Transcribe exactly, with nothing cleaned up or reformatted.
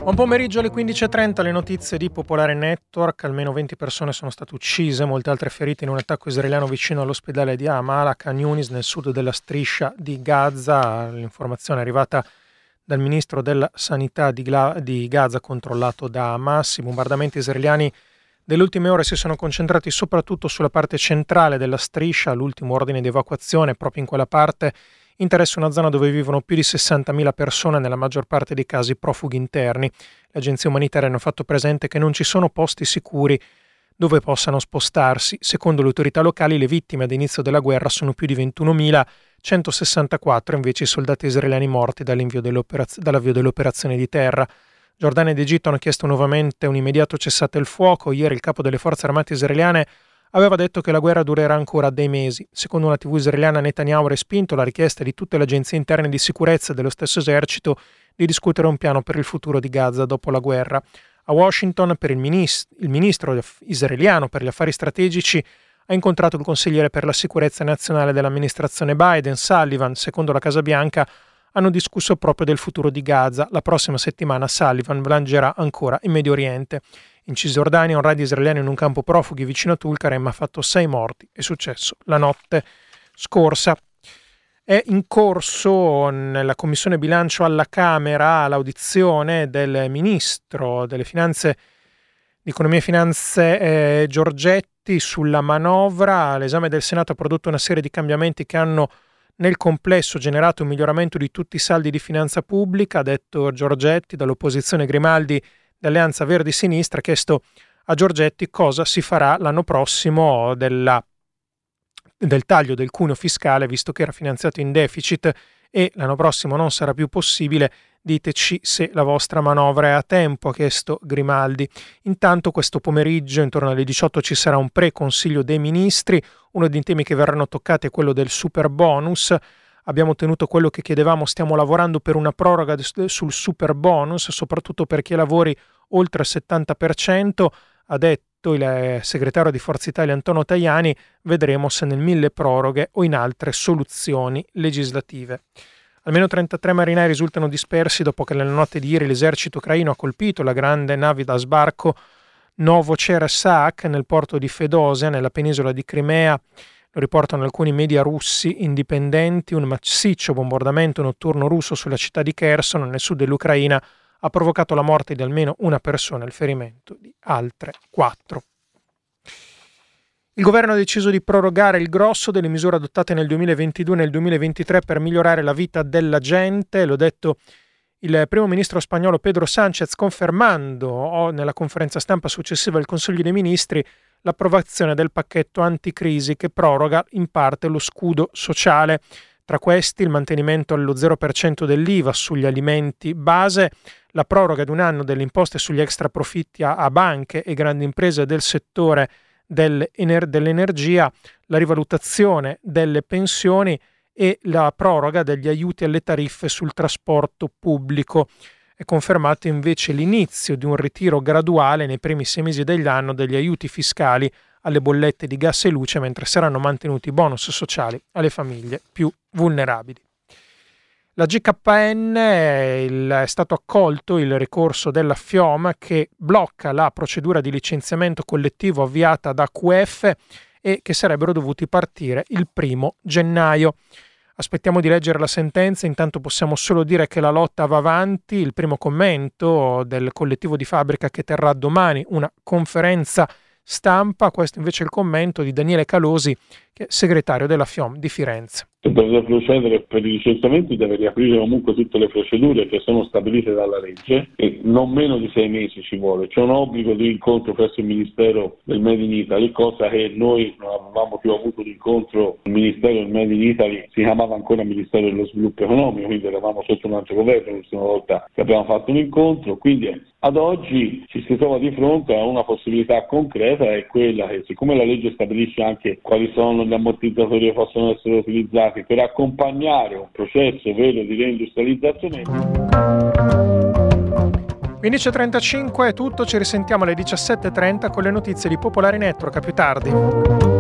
Buon pomeriggio alle quindici e trenta, le notizie di Popolare Network. Almeno venti persone sono state uccise, molte altre ferite in un attacco israeliano vicino all'ospedale di Ramallah, Khan Yunis, nel sud della striscia di Gaza. L'informazione è arrivata dal ministro della sanità di, Gla- di Gaza, controllato da Hamas. I bombardamenti israeliani delle ultime ore si sono concentrati soprattutto sulla parte centrale della striscia. L'ultimo ordine di evacuazione proprio in quella parte interessa una zona dove vivono più di sessantamila persone, nella maggior parte dei casi profughi interni. Le agenzie umanitarie hanno fatto presente che non ci sono posti sicuri dove possano spostarsi. Secondo le autorità locali, le vittime ad inizio della guerra sono più di ventunomilacentossessantaquattro, invece i soldati israeliani morti dall'invio dell'operaz- dall'avvio delle operazioni di terra. Giordania ed Egitto hanno chiesto nuovamente un immediato cessate il fuoco. Ieri il capo delle forze armate israeliane aveva detto che la guerra durerà ancora dei mesi. Secondo una tivù israeliana, Netanyahu ha respinto la richiesta di tutte le agenzie interne di sicurezza e dello stesso esercito di discutere un piano per il futuro di Gaza dopo la guerra. A Washington, per il, ministro, il ministro israeliano per gli affari strategici ha incontrato il consigliere per la sicurezza nazionale dell'amministrazione Biden, Sullivan. Secondo la Casa Bianca hanno discusso proprio del futuro di Gaza. La prossima settimana Sullivan viaggerà ancora in Medio Oriente. In Cisgiordania un raid israeliano in un campo profughi vicino a Tulkarem ha fatto sei morti. È successo la notte scorsa. È in corso nella Commissione Bilancio alla Camera l'audizione del Ministro delle Finanze, di Economia e Finanze eh, Giorgetti sulla manovra. L'esame del Senato ha prodotto una serie di cambiamenti che hanno nel complesso generato un miglioramento di tutti i saldi di finanza pubblica, ha detto Giorgetti. Dall'opposizione Grimaldi d'Alleanza Verdi-Sinistra ha chiesto a Giorgetti cosa si farà l'anno prossimo della, del taglio del cuneo fiscale, visto che era finanziato in deficit e l'anno prossimo non sarà più possibile. Diteci se la vostra manovra è a tempo, ha chiesto Grimaldi. Intanto questo pomeriggio intorno alle diciotto ci sarà un pre-consiglio dei ministri. Uno dei temi che verranno toccati è quello del super bonus. Abbiamo ottenuto quello che chiedevamo, stiamo lavorando per una proroga sul super bonus, soprattutto per chi lavori oltre il settanta per cento, ha detto il segretario di Forza Italia Antonio Tajani. Vedremo se nel mille proroghe o in altre soluzioni legislative. Almeno trentatré marinai risultano dispersi dopo che nella notte di ieri l'esercito ucraino ha colpito la grande nave da sbarco Novocherkassk nel porto di Fedosia, nella penisola di Crimea. Lo riportano alcuni media russi indipendenti. Un massiccio bombardamento notturno russo sulla città di Kherson, nel sud dell'Ucraina, ha provocato la morte di almeno una persona e il ferimento di altre quattro. Il governo ha deciso di prorogare il grosso delle misure adottate nel duemilaventidue e nel duemilaventitré per migliorare la vita della gente. L'ho detto il primo ministro spagnolo Pedro Sánchez, confermando nella conferenza stampa successiva al Consiglio dei Ministri l'approvazione del pacchetto anticrisi che proroga in parte lo scudo sociale. Tra questi il mantenimento allo zero per cento dell'I V A sugli alimenti base, la proroga di un anno delle imposte sugli extraprofitti a, a banche e grandi imprese del settore dell'energia, la rivalutazione delle pensioni e la proroga degli aiuti alle tariffe sul trasporto pubblico. È confermato invece l'inizio di un ritiro graduale nei primi sei mesi dell'anno degli aiuti fiscali alle bollette di gas e luce, mentre saranno mantenuti i bonus sociali alle famiglie più vulnerabili. La G K N è stato accolto il ricorso della FIOM che blocca la procedura di licenziamento collettivo avviata da Q F e che sarebbero dovuti partire il primo gennaio. Aspettiamo di leggere la sentenza, intanto possiamo solo dire che la lotta va avanti. Il primo commento del collettivo di fabbrica che terrà domani una conferenza stampa, questo invece è il commento di Daniele Calosi, che è segretario della FIOM di Firenze. Se deve procedere per i licenziamenti deve riaprire comunque tutte le procedure che sono stabilite dalla legge e non meno di sei mesi ci vuole. C'è un obbligo di incontro presso il Ministero del Made in Italy, cosa che noi non avevamo più avuto l'incontro. Il Ministero del Made in Italy si chiamava ancora Ministero dello Sviluppo Economico, quindi eravamo sotto un altro governo l'ultima volta che abbiamo fatto un incontro. Quindi ad oggi ci si trova di fronte a una possibilità concreta, è quella che, siccome la legge stabilisce anche quali sono gli ammortizzatori che possono essere utilizzati per accompagnare un processo vero di reindustrializzazione. quindici e trentacinque è tutto, ci risentiamo alle diciassette e trenta con le notizie di Popolare Network. A più tardi.